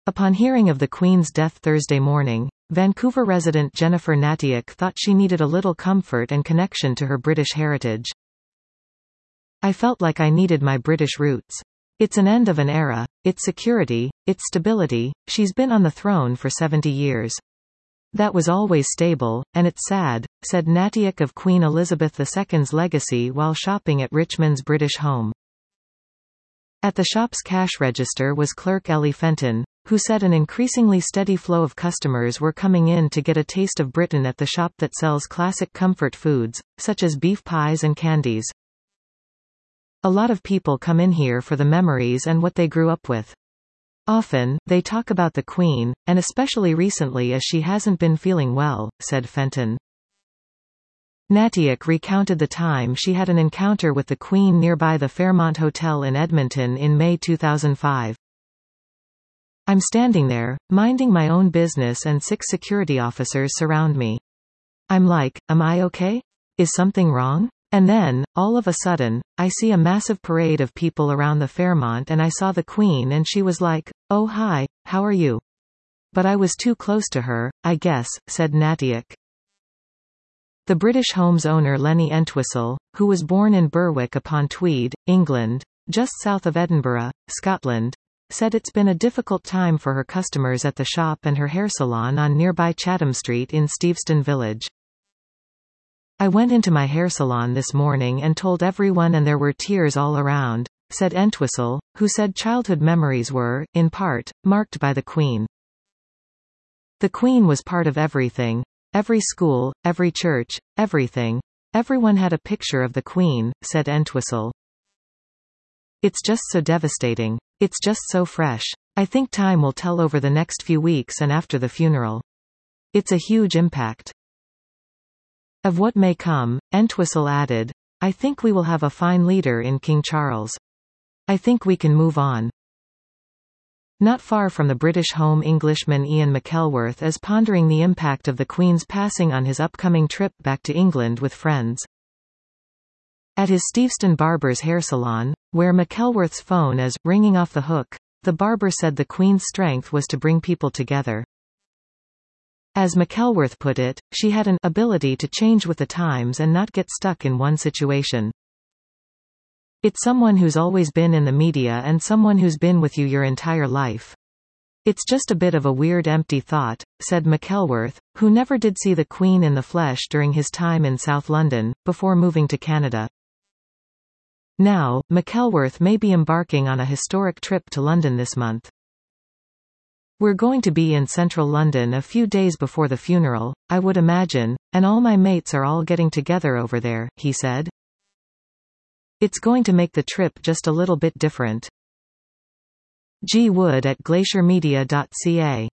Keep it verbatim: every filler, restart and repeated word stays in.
Upon hearing of the Queen's death Thursday morning, Vancouver resident Jennifer Natiuk thought she needed a little comfort and connection to her British heritage. "I felt like I needed my British roots. It's an end of an era, it's security, it's stability. She's been on the throne for seventy years. That was always stable, and it's sad," said Natiuk of Queen Elizabeth the Second's legacy while shopping at Richmond's British home. At the shop's cash register was clerk Ellie Fenton, who said an increasingly steady flow of customers were coming in to get a taste of Britain at the shop that sells classic comfort foods, such as beef pies and candies. "A lot of people come in here for the memories and what they grew up with. Often, they talk about the Queen, and especially recently as she hasn't been feeling well," said Fenton. Natiuk recounted the time she had an encounter with the Queen nearby the Fairmont Hotel in Edmonton in May two thousand five. "I'm standing there, minding my own business and six security officers surround me. I'm like, am I okay? Is something wrong? And then, all of a sudden, I see a massive parade of people around the Fairmont and I saw the Queen and she was like, 'Oh hi, how are you?' But I was too close to her, I guess," said Natiuk. The British Home's owner Lenny Entwistle, who was born in Berwick-upon-Tweed, England, just south of Edinburgh, Scotland, said it's been a difficult time for her customers at the shop and her hair salon on nearby Chatham Street in Steveston Village. "I went into my hair salon this morning and told everyone and there were tears all around," said Entwistle, who said childhood memories were, in part, marked by the Queen. "The Queen was part of everything. Every school, every church, everything. Everyone had a picture of the Queen," said Entwistle. "It's just so devastating. It's just so fresh. I think time will tell over the next few weeks and after the funeral. It's a huge impact. Of what may come," Entwistle added, "I think we will have a fine leader in King Charles. I think we can move on." Not far from the British Home, Englishman Ian McElworth is pondering the impact of the Queen's passing on his upcoming trip back to England with friends. At his Steveston barber's hair salon, where McElworth's phone is ringing off the hook, the barber said the Queen's strength was to bring people together. As McElworth put it, she had an ability to change with the times and not get stuck in one situation. "It's someone who's always been in the media and someone who's been with you your entire life. It's just a bit of a weird empty thought," said McElworth, who never did see the Queen in the flesh during his time in South London, before moving to Canada. Now, McElworth may be embarking on a historic trip to London this month. "We're going to be in central London a few days before the funeral, I would imagine, and all my mates are all getting together over there," he said. "It's going to make the trip just a little bit different." G. Wood at glacier media dot c a